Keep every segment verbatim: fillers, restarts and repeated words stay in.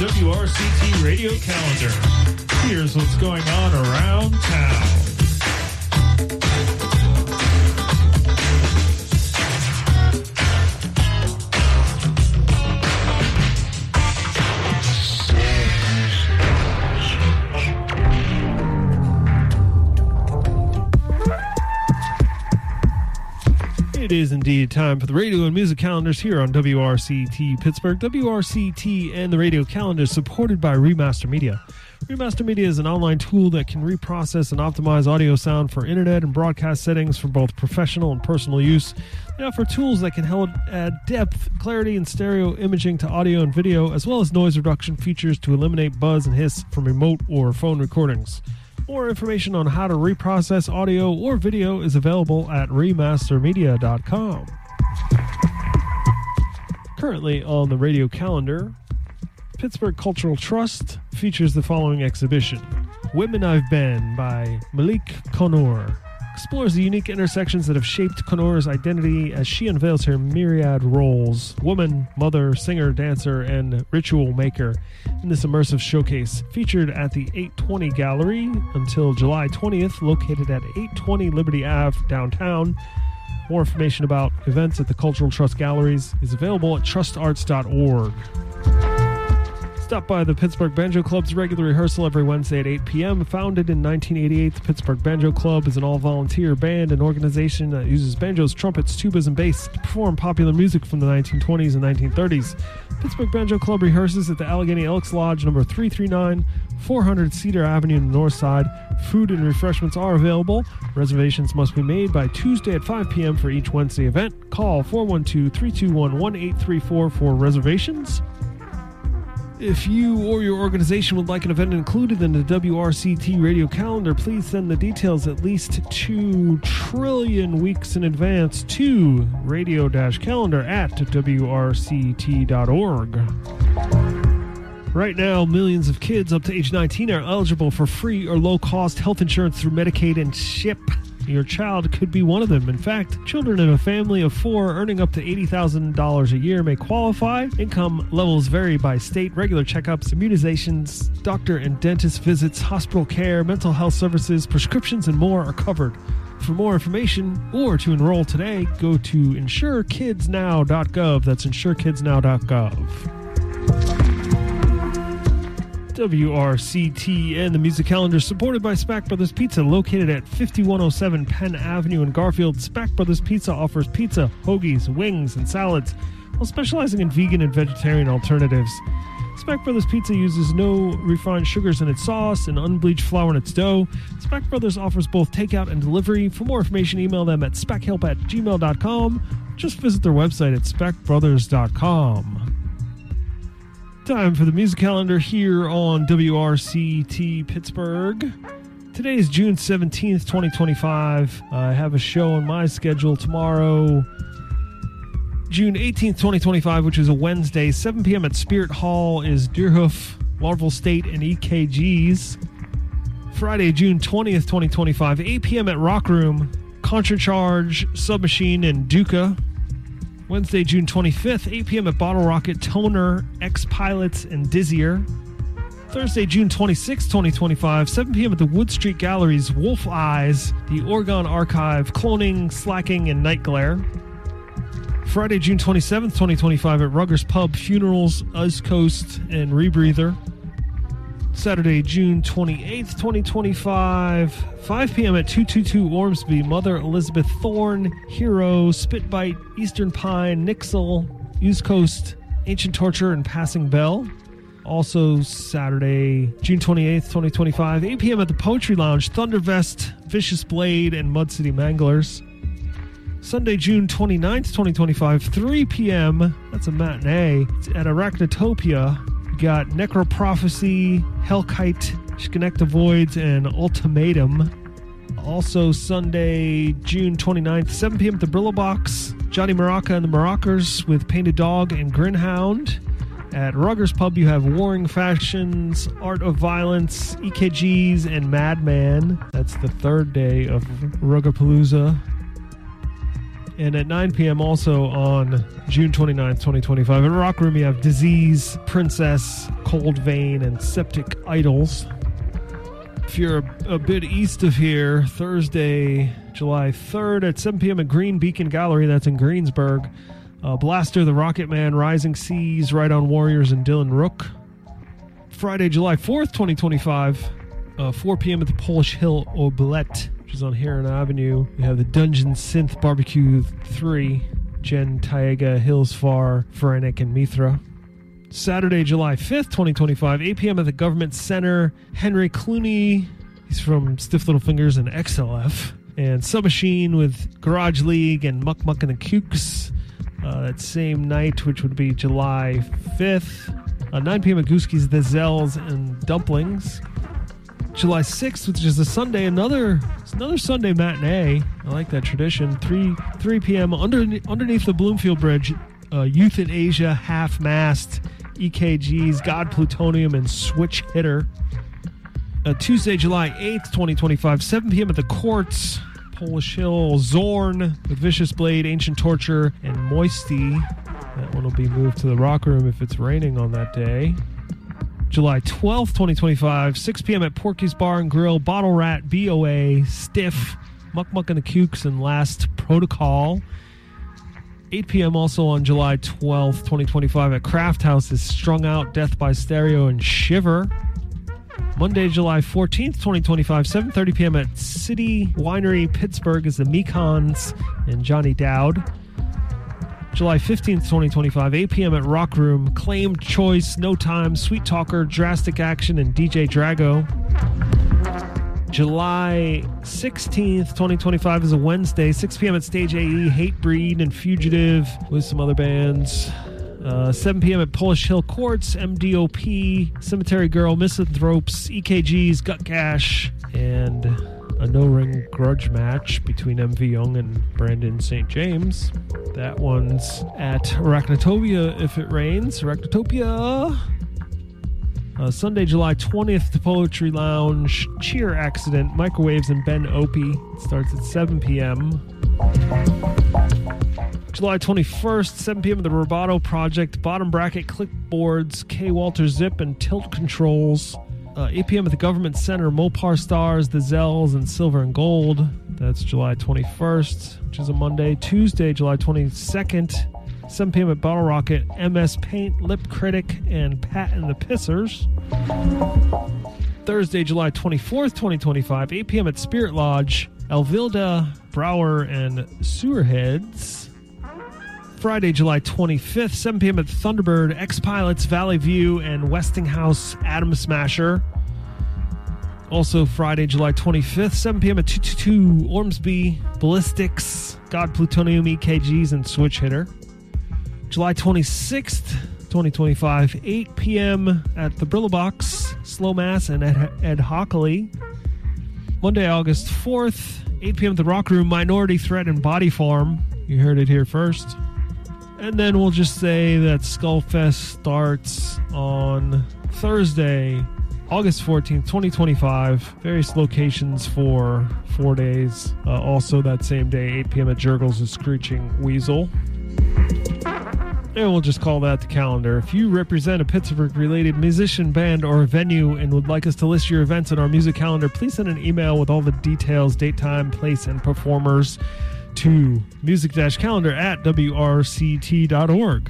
W R C T radio calendar. Here's what's going on around town. It is indeed time for the radio and music calendars here on W R C T Pittsburgh. W R C T and the radio calendar is supported by Remaster Media. Remaster Media is an online tool that can reprocess and optimize audio sound for internet and broadcast settings for both professional and personal use. They offer tools that can help add depth, clarity, and stereo imaging to audio and video, as well as noise reduction features to eliminate buzz and hiss from remote or phone recordings. More information on how to reprocess audio or video is available at remaster media dot com. Currently on the radio calendar, Pittsburgh Cultural Trust features the following exhibition. Women I've Been by Malik Konur explores the unique intersections that have shaped Konour's identity as she unveils her myriad roles: woman, mother, singer, dancer, and ritual maker in this immersive showcase, featured at the eight twenty Gallery until July twentieth, located at eight twenty Liberty Avenue downtown. More information about events at the Cultural Trust Galleries is available at trust arts dot org. Stop by the Pittsburgh Banjo Club's regular rehearsal every Wednesday at eight p.m. Founded in nineteen eighty-eight, the Pittsburgh Banjo Club is an all-volunteer band and organization that uses banjos, trumpets, tubas, and bass to perform popular music from the nineteen twenties and nineteen thirties. Pittsburgh Banjo Club rehearses at the Allegheny Elks Lodge, number three thirty-nine, four hundred Cedar Avenue in the north side. Food and refreshments are available. Reservations must be made by Tuesday at five p.m. for each Wednesday event. Call four one two, three two one, one eight three four for reservations. If you or your organization would like an event included in the W R C T radio calendar, please send the details at least two trillion weeks in advance to radio-calendar at W R C T dot org. Right now, millions of kids up to age nineteen are eligible for free or low-cost health insurance through Medicaid and CHIP. Your child could be one of them. In fact, children in a family of four earning up to eighty thousand dollars a year may qualify. Income levels vary by state. Regular checkups, immunizations, doctor and dentist visits, hospital care, mental health services, prescriptions, and more are covered. For more information or to enroll today, go to insure kids now dot gov. That's insure kids now dot gov. W R C T and the music calendar supported by Spack Brothers Pizza, located at fifty-one oh seven Penn Avenue in Garfield. Spack Brothers Pizza offers pizza, hoagies, wings, and salads, while specializing in vegan and vegetarian alternatives. Spack Brothers Pizza uses no refined sugars in its sauce and unbleached flour in its dough. Spack Brothers offers both takeout and delivery. For more information, email them at spackhelp at gmail dot com. Just visit their website at spack brothers dot com. Time for the music calendar here on W R C T Pittsburgh. Today is June seventeenth, twenty twenty-five. I have a show on my schedule tomorrow, June eighteenth, twenty twenty-five, which is a Wednesday. seven p.m. at Spirit Hall is Deerhoof, Larval State, and E K Gs. Friday, June twentieth, twenty twenty-five, eight p.m. at Rock Room, Contracharge, Submachine, and Duca. Wednesday, June twenty-fifth, eight p.m. at Bottle Rocket, Toner, X-Pilots, and Dizzier. Thursday, June twenty-sixth, twenty twenty-five, seven p.m. at the Wood Street Galleries, Wolf Eyes, the Oregon Archive, Cloning, Slacking, and Night Glare. Friday, June twenty-seventh, twenty twenty-five, at Ruggers Pub, Funerals, Uz Coast, and Rebreather. Saturday, June twenty-eighth, twenty twenty-five, five p.m. at two twenty-two Ormsby, Mother Elizabeth Thorne, Hero, Spitbite, Eastern Pine, Nixle, Uz Coast, Ancient Torture, and Passing Bell. Also Saturday, June twenty-eighth, twenty twenty-five, eight p.m. at the Poetry Lounge, Thundervest, Vicious Blade, and Mud City Manglers. Sunday, June twenty-ninth, twenty twenty-five, three p.m. That's a matinee. It's at Arachnotopia. We got Necroprophecy, Hellkite, Schenecta Voids, and Ultimatum. Also Sunday, June twenty-ninth, seven p.m. at the Brillo Box, Johnny Maraca and the Marackers with Painted Dog and Grinhound. At Ruggers Pub, you have Warring Factions, Art of Violence, E K Gs, and Madman. That's the third day of Ruggerpalooza. And at nine p.m. also on June twenty-ninth, twenty twenty-five, in Rock Room, you have Disease, Princess, Cold Vein, and Septic Idols. If you're a, a bit east of here, Thursday, July third at seven p.m. at Green Beacon Gallery, that's in Greensburg. Uh, Blaster, the Rocket Man, Rising Seas, Right On Warriors, and Dylan Rook. Friday, July fourth, twenty twenty-five, uh, four p.m. at the Polish Hill Oblette, which is on Heron Avenue. We have the Dungeon Synth Barbecue three, Jen, Taiga, Hills Far, Verenik, and Mithra. Saturday, July fifth, twenty twenty-five, eight p.m. at the Government Center, Henry Clooney, he's from Stiff Little Fingers and X L F, and Submachine with Garage League and Muck Muck and the Kooks. Uh, that same night, which would be July fifth, uh, nine p.m. at Gooski's, The Zells, and Dumplings. July sixth, which is a Sunday, another another Sunday matinee. I like that tradition. three p.m. Under, underneath the Bloomfield Bridge, uh, Youth in Asia, Half Mast, E K Gs, God Plutonium, and Switch Hitter. Uh, Tuesday, July eighth, twenty twenty-five, seven p.m. at the Courts, Polish Hill, Zorn with Vicious Blade, Ancient Torture, and Moisty. That one will be moved to the Rock Room if it's raining on that day. July twelfth, twenty twenty-five, six p.m. at Porky's Bar and Grill, Bottle Rat, B O A, Stiff, Muck Muck and the Kooks, and Last Protocol. eight p.m. also on July twelfth, twenty twenty-five at Craft House is Strung Out, Death by Stereo, and Shiver. Monday, July fourteenth, twenty twenty-five, seven thirty p.m. at City Winery, Pittsburgh is the Mekons and Johnny Dowd. July fifteenth, twenty twenty-five, eight p.m. at Rock Room, Claimed Choice, No Time, Sweet Talker, Drastic Action, and D J Drago. July sixteenth, twenty twenty-five is a Wednesday, six p.m. at Stage A E, Hatebreed and Fugitive with some other bands. Uh, seven p.m. at Polish Hill Courts, M D O P, Cemetery Girl, Misanthropes, E K Gs, Gut Cash, and a no-ring grudge match between M V Young and Brandon Saint James. That one's at Arachnotopia if it rains. Arachnotopia. Uh, Sunday, July twentieth, the Poetry Lounge, Cheer Accident, Microwaves, and Ben Opie. It starts at seven p.m. July twenty-first, seven p.m. at the Roboto Project, Bottom Bracket, Clipboards, K. Walter Zip, and Tilt Controls. Uh, eight p.m. at the Government Center, Mopar Stars, The Zells, and Silver and Gold. That's July twenty-first, which is a Monday. Tuesday, July twenty-second, seven p.m. at Bottle Rocket, M S Paint, Lip Critic, and Pat and the Pissers. Thursday, July twenty-fourth, twenty twenty-five, eight p.m. at Spirit Lodge, Alvilda, Brower, and Sewerheads. Friday, July twenty-fifth, seven p.m. at Thunderbird, X-Pilots, Valley View, and Westinghouse, Atom Smasher. Also Friday, July twenty-fifth, seven p.m. at two twenty-two, Ormsby, Ballistics, God Plutonium, E K Gs, and Switch Hitter. July twenty-sixth, twenty twenty-five, eight p.m. at the Brillo Box, Slow Mass, and Ed, Ed Hockley. Monday, August fourth, eight p.m. at the Rock Room, Minority Threat, and Body Farm. You heard it here first. And then we'll just say that Skullfest starts on Thursday, August fourteenth, twenty twenty-five. Various locations for four days. Uh, also that same day, eight p.m. at Jurgles and Screeching Weasel. And we'll just call that the calendar. If you represent a Pittsburgh-related musician, band, or venue and would like us to list your events in our music calendar, please send an email with all the details, date, time, place, and performers to music-calendar at W R C T dot org.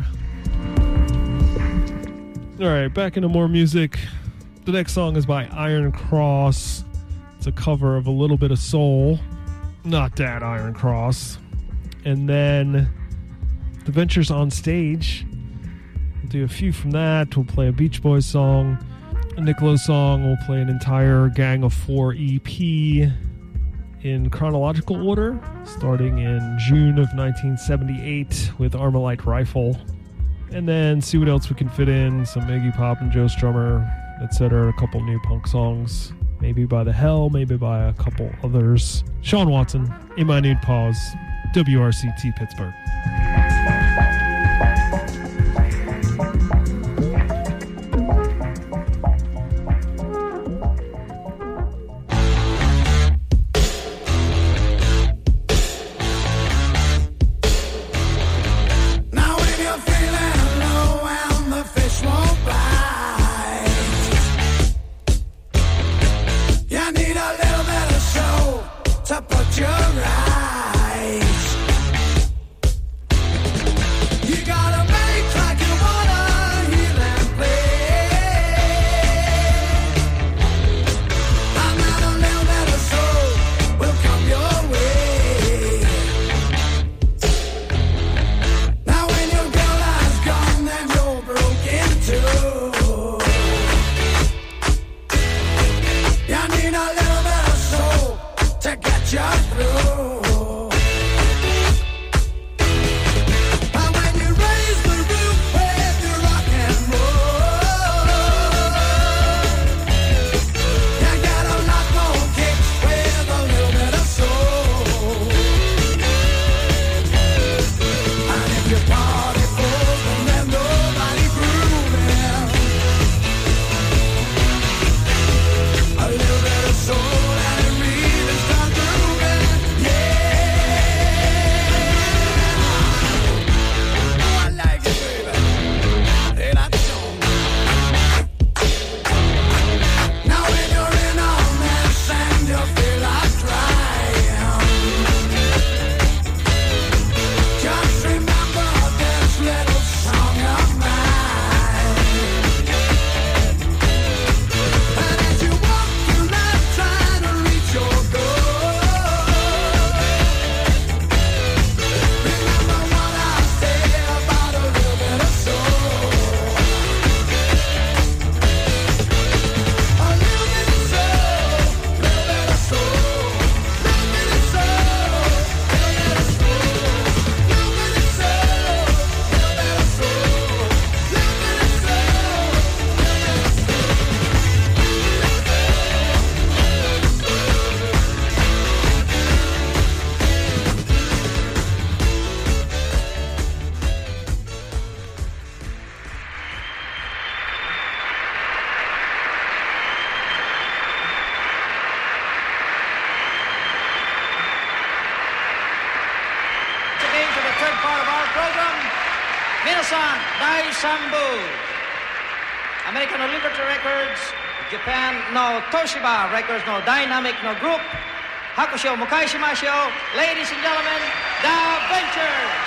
All right, back into more music. The next song is by Iron Cross. It's a cover of A Little Bit of Soul. Not that Iron Cross. And then The Ventures on Stage. We'll do a few from that. We'll play a Beach Boys song, a Niccolo song. We'll play an entire Gang of Four E P in chronological order, starting in June of nineteen seventy-eight with Armalite Rifle. And then see what else we can fit in. Some Iggy Pop and Joe Strummer, et cetera. A couple new punk songs. Maybe by The Hell, maybe by a couple others. Sean Watson, In My Nude Paws, W R C T Pittsburgh. Minasan Daisambu. American no Liberty Records. Japan no Toshiba Records, no Dynamic, no Group. Hakusho Mukai Shimashio. Ladies and gentlemen, The Ventures.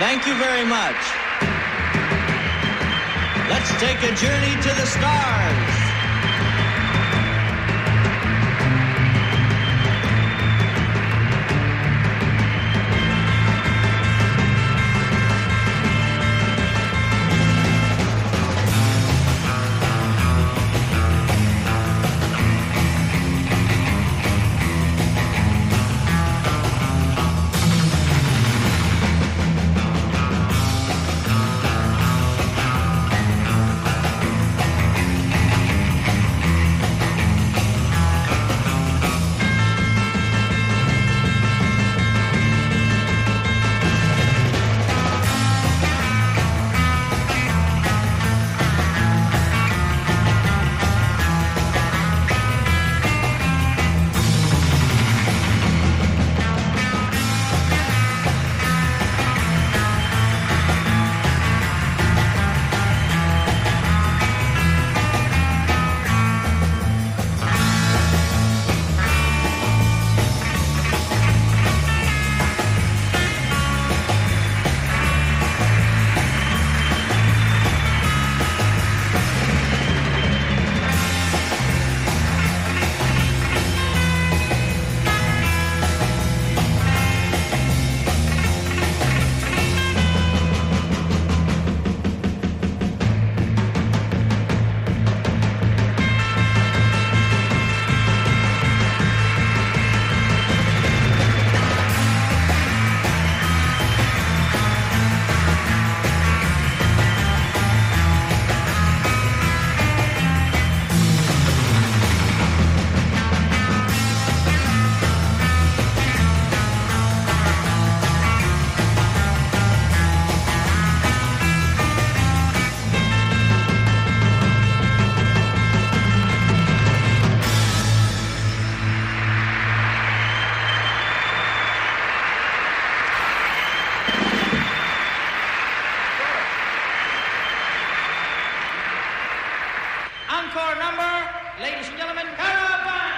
Thank you very much. Let's take a journey to the stars. Encore number, ladies and gentlemen, Caravan!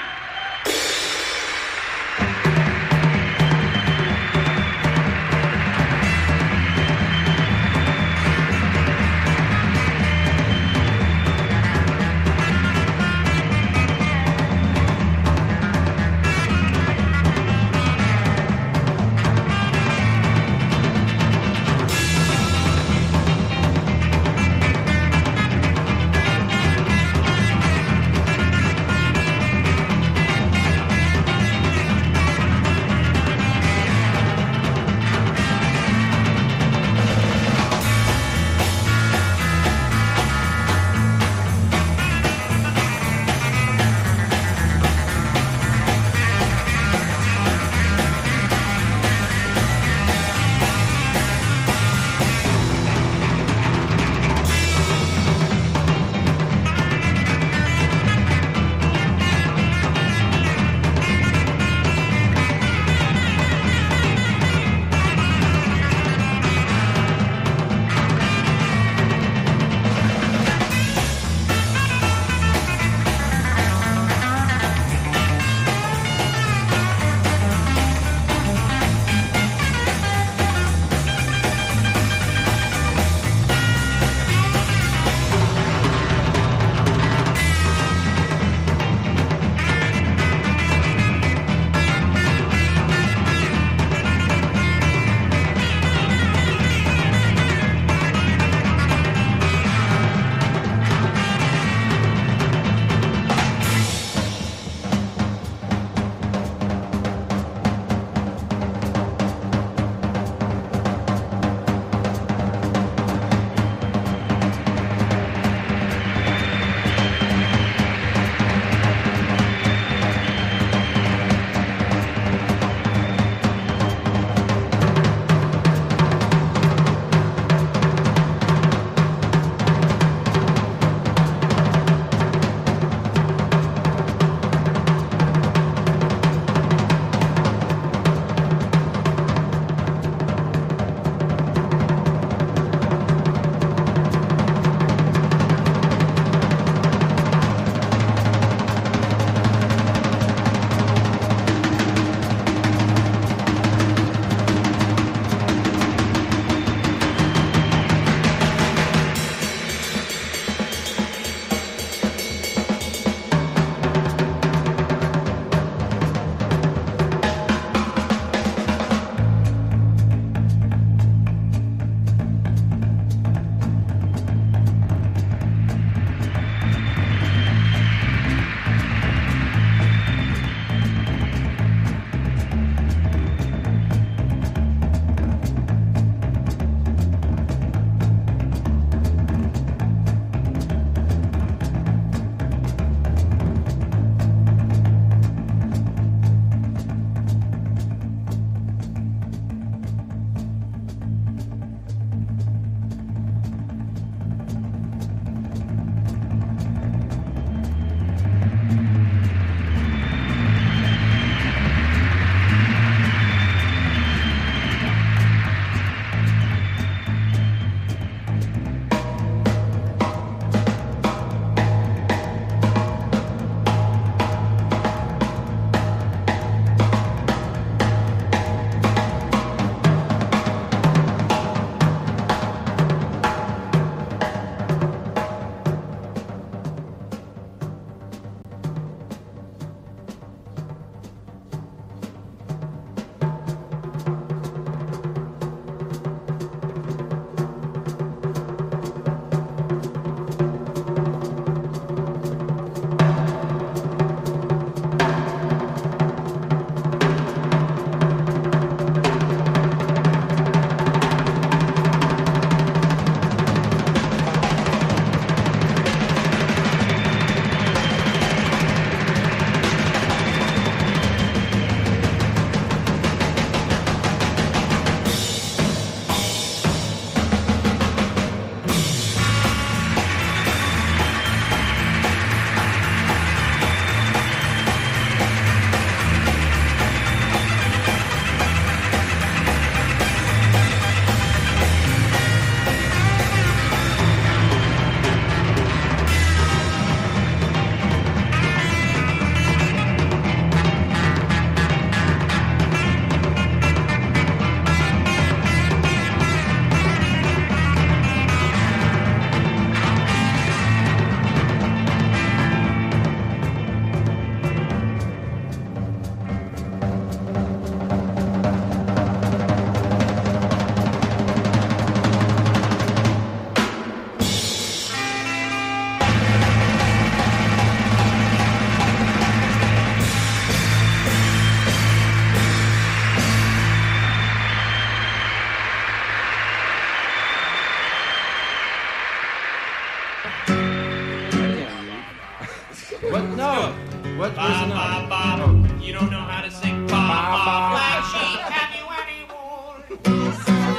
No. What? Ba, Where's the ba, note? ba. Oh. You don't know how to sing ba, ba, ba. Black sheep, have you any wool?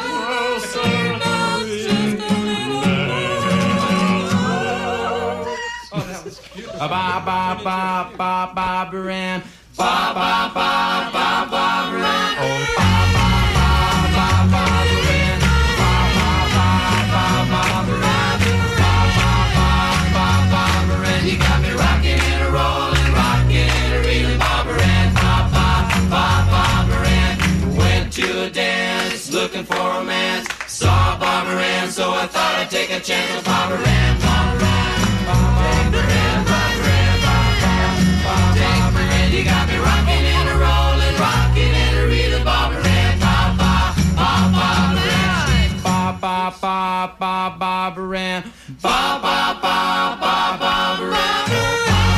Oh, that was cute. Ba ba ba ba ba ba Baran. Ba ba ba ba ba Baran. Oh, ba ba ba ba ba Baran. Ba ba ba ba ba Baran. Ba ba ba ba ba Baran. You got me rocking and a rolling, rocking and a reeling, Bob Baran. Ba ba ba ba Baran. Went to a dance, looking for romance. Saw Bob Baran, so I thought I'd take a chance with Bob Baran. Bob Baran. Bob Baran. Bob Baran. Bob Baran. You got me rocking and a rolling, rocking and a reeling, Bob Baran. Ba ba ba ba Baran. Ba ba ba ba ba Baran. Ba ba ba ba ba Baran.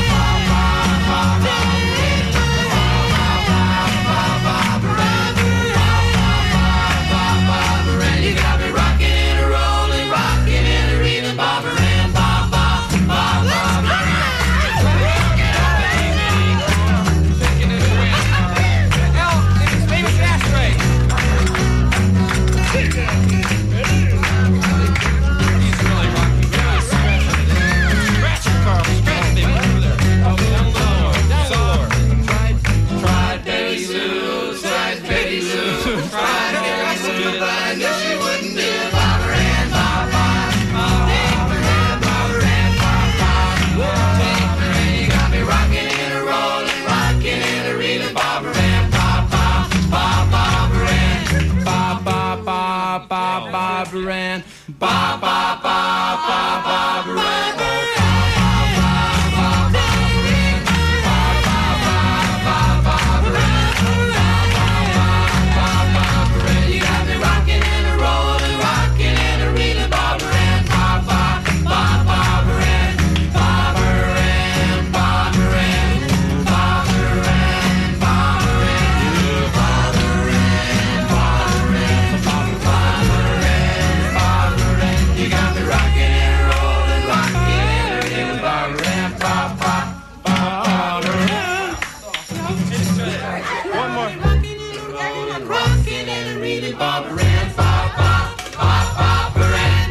You got me rocking and a rolling, rocking and a reeling, Bob Baran. Ba ba ba ba Baran. Leave it ashtray. He's really rocking. Scratch it, Carl. Scratch it, over there. Oh, down low. Down low. Tried, tried Betty Lou. Tried Betty Lou. Tried Betty Lou, but I knew she wouldn't do it. Bob Baran, Bob, Bob, Bob Baran, Bob Baran, Bob, Bob. Take Baran, you got me rocking and a rolling, rocking and a reeling, Bob Baran, Bob, Bob, Bob, Bob Baran, Bob, Bob, Bob, Bob, Bob Baran, Bob, Bob, Bob, Bob, Bob Baran. You got me rocking and a rolling, rocking and a reeling, Bob Baran, Bob, Bob, Bob, Bob Baran, Bob Baran, Bob Baran, Bob Baran, Bob Baran, Bob Baran, Bob Baran, Bob Baran, Bob Baran. You got me rocking and a rolling, rocking and a reeling, Bob Baran, Bob, Bob, Bob Baran. One more. Rocking and a reeling, Bob Baran, Bob, Bob, Bob, Bob Baran.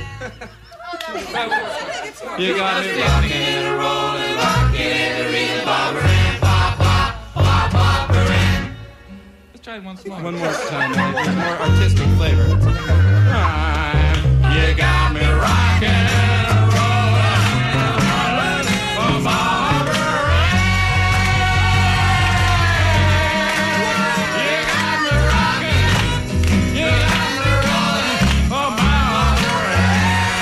You got me rocking and a rolling, rocking and a reeling, Bob Baran, Bob, Bob, Bob, Bob Baran. Let's try it once more. One more time, with more artistic flavor. You got me rocking and a rolling, oh, Bob Baran. You got me rocking, you got me rolling, oh, Bob Baran.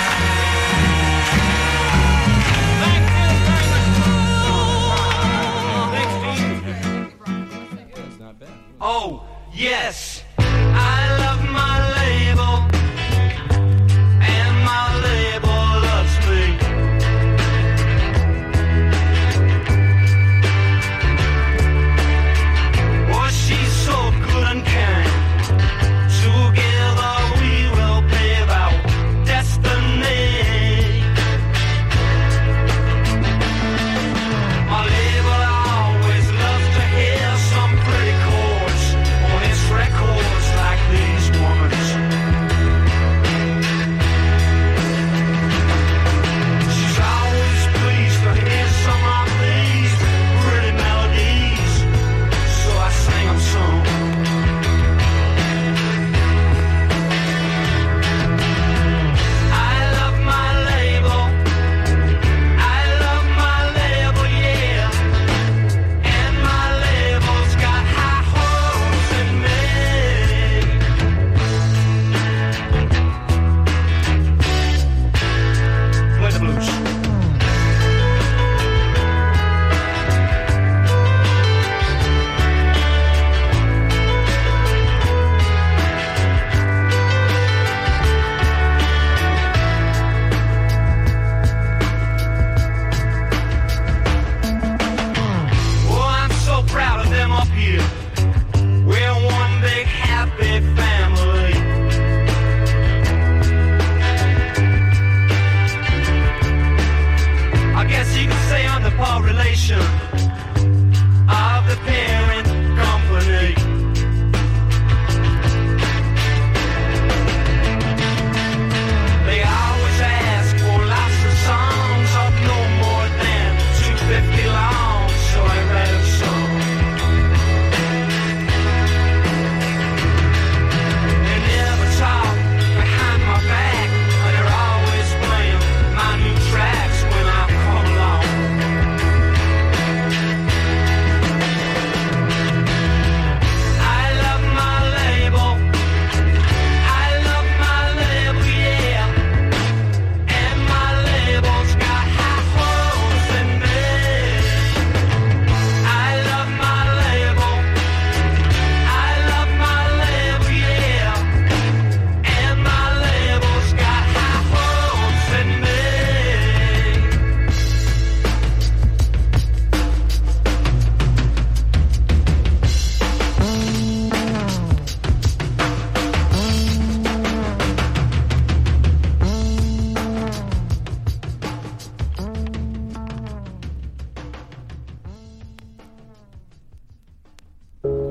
That's not bad. Oh, yes, I love my label, and my label loves me. Oh, she's so good and kind. Together we will pave our destiny. My label always loves to hear some pretty chords on its record.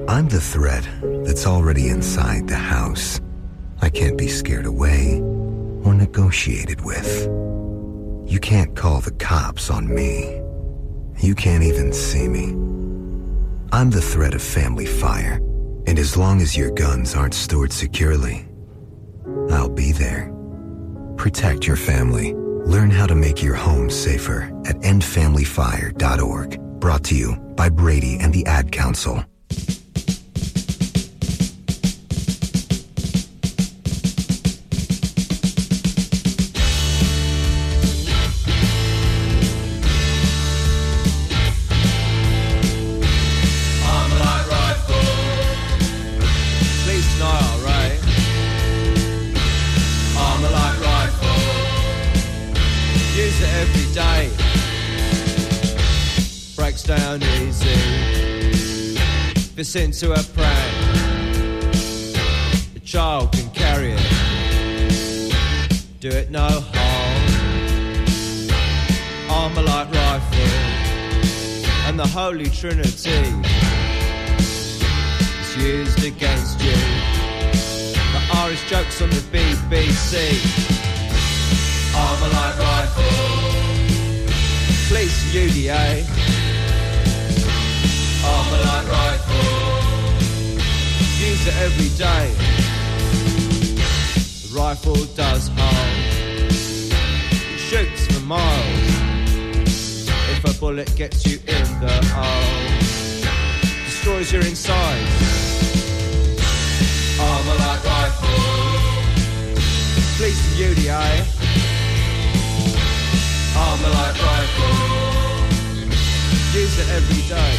I'm the threat that's already inside the house. I can't be scared away or negotiated with. You can't call the cops on me. You can't even see me. I'm the threat of family fire, and as long as your guns aren't stored securely, I'll be there. Protect your family. Learn how to make your home safer at end family fire dot org. Brought to you by Brady and the Ad Council. Down easy, if it's into a prank, the child can carry it, do it no harm. Armour light rifle and the Holy Trinity is used against you. The Irish jokes on the B B C. Armour light rifle, police U D A. Armour light rifle, use it every day. The rifle does harm, it shoots for miles. If a bullet gets you in the arm, destroys your insides. Armour light rifle, police and U D A. Armour light rifle, use it every day.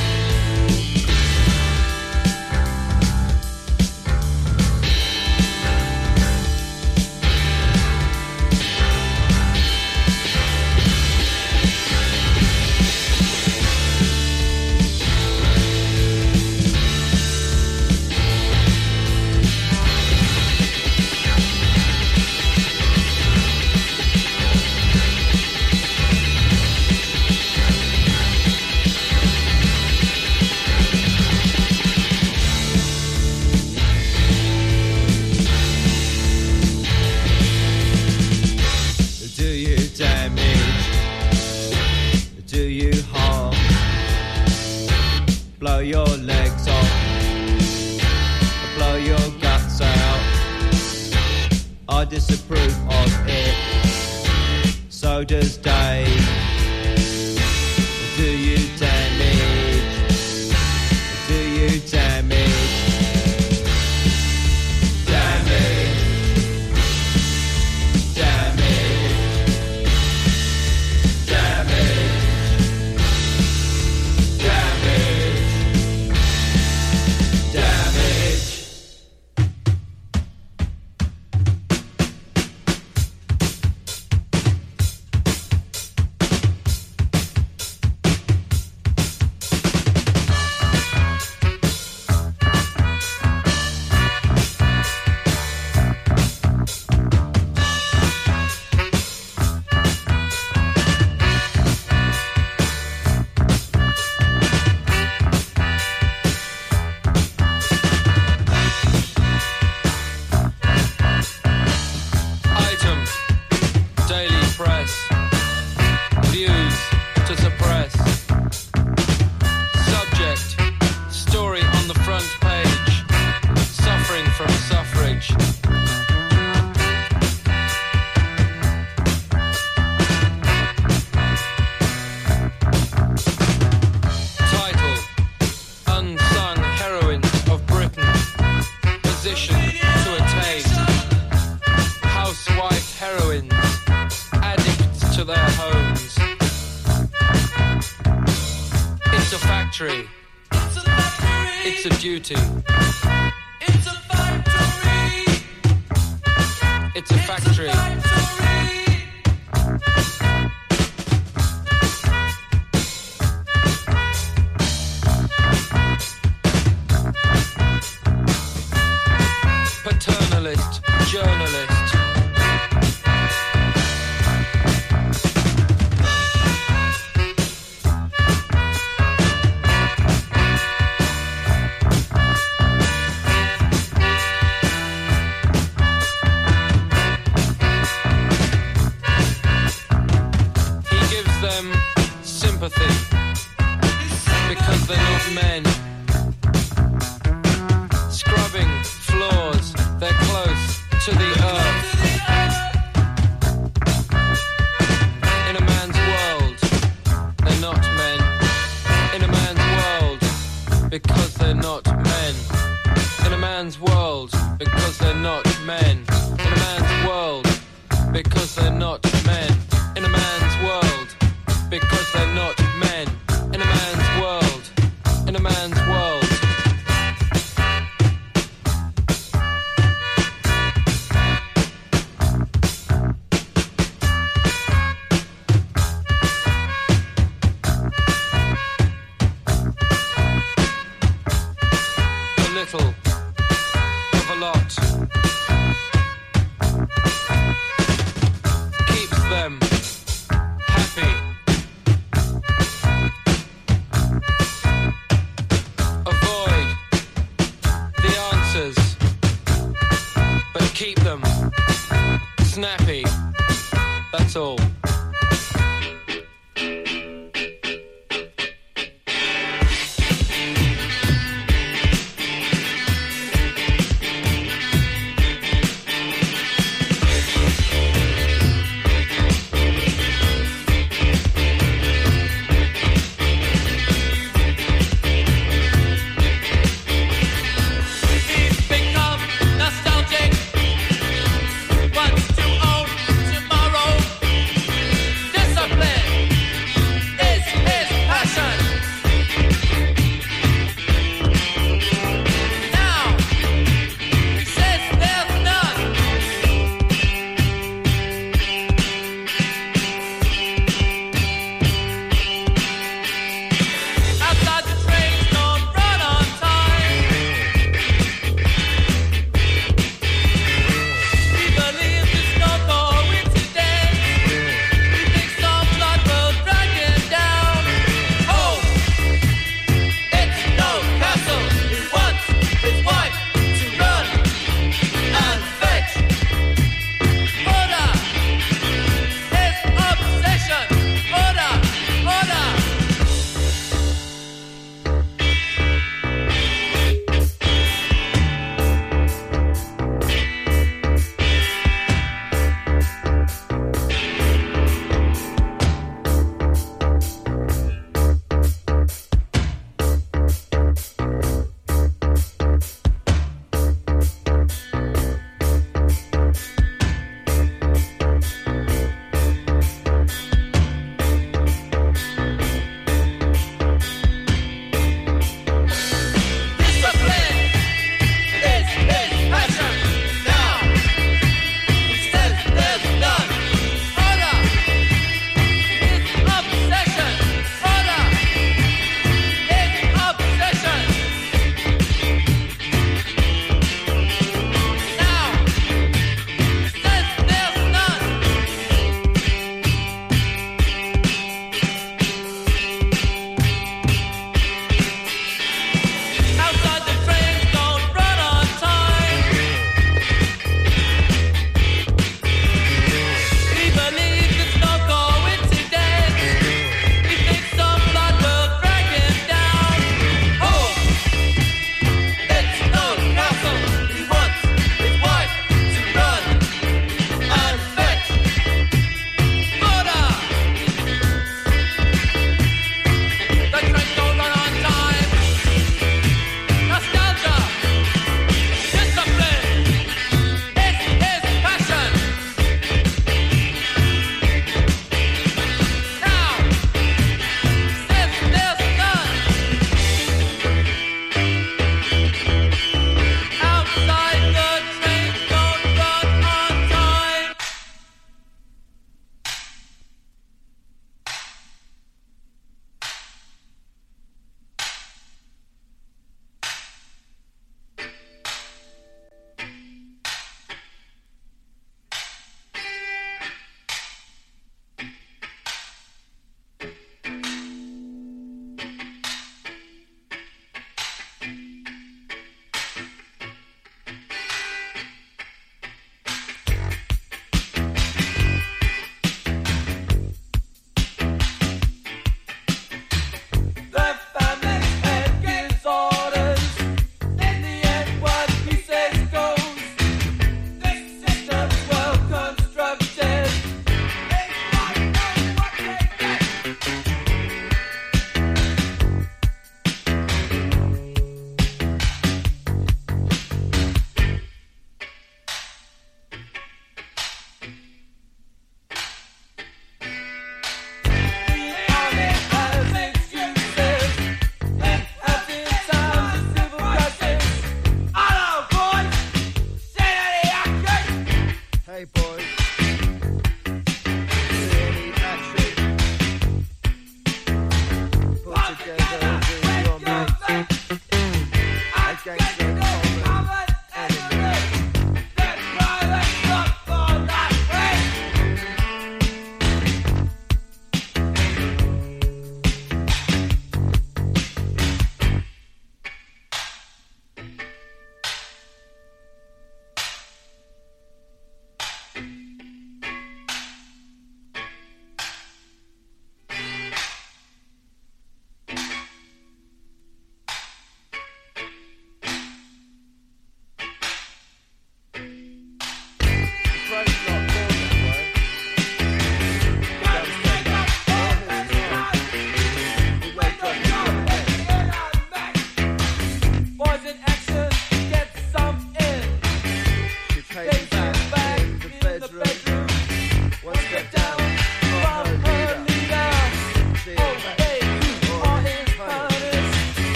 It's a duty. It's a factory. It's a factory. Paternalist, journalist. because they're not men. Scrubbing floors, they're close to the earth. In a man's world, they're not men. In a man's world, because they're not men. In a man's world, because they're not men. In a man's world, because they're not men. In a man's world, because they're not men. In a man's world, in a man's world.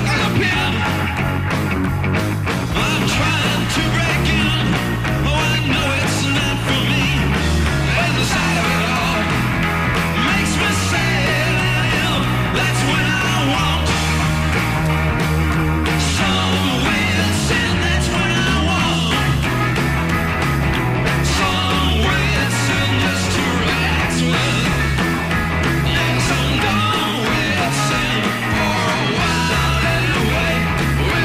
We're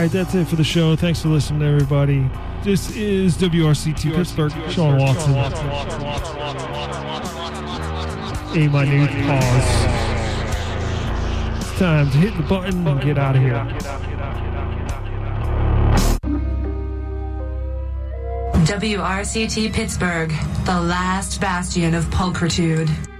right, that's it for the show. Thanks for listening, everybody. This is W R C T Pittsburgh. Sean Watson. A minute pause. It's time to hit the button and get out of here. W R C T Pittsburgh, the last bastion of pulchritude.